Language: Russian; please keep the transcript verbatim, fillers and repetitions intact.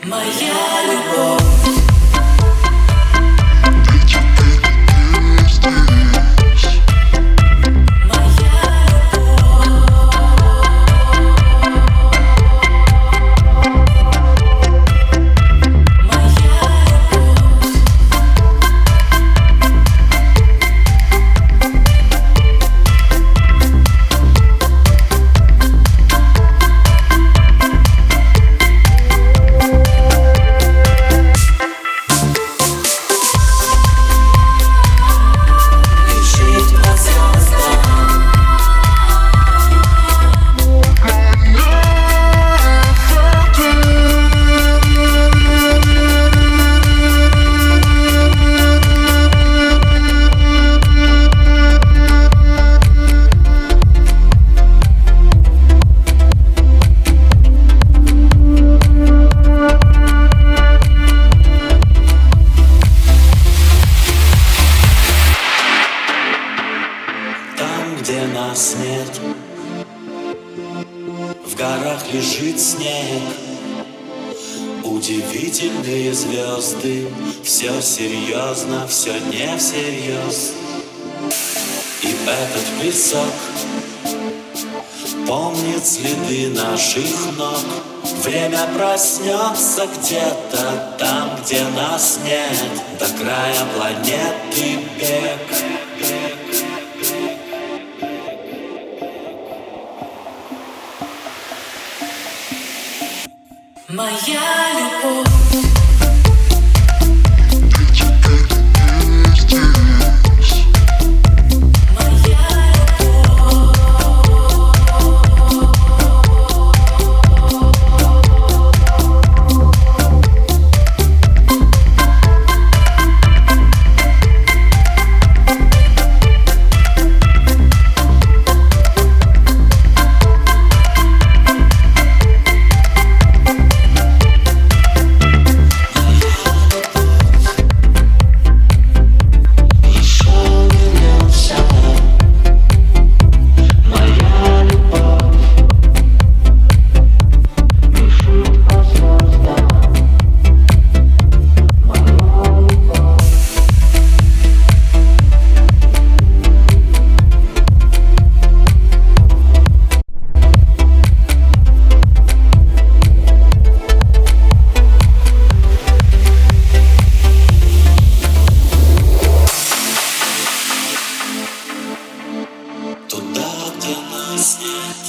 Моя любовь. Где нас нет, в горах лежит снег, удивительные звезды. Все серьезно, все не всерьез. И этот песок помнит следы наших ног. Время проснется где-то там, где нас нет. До края планеты бег. Моя любовь.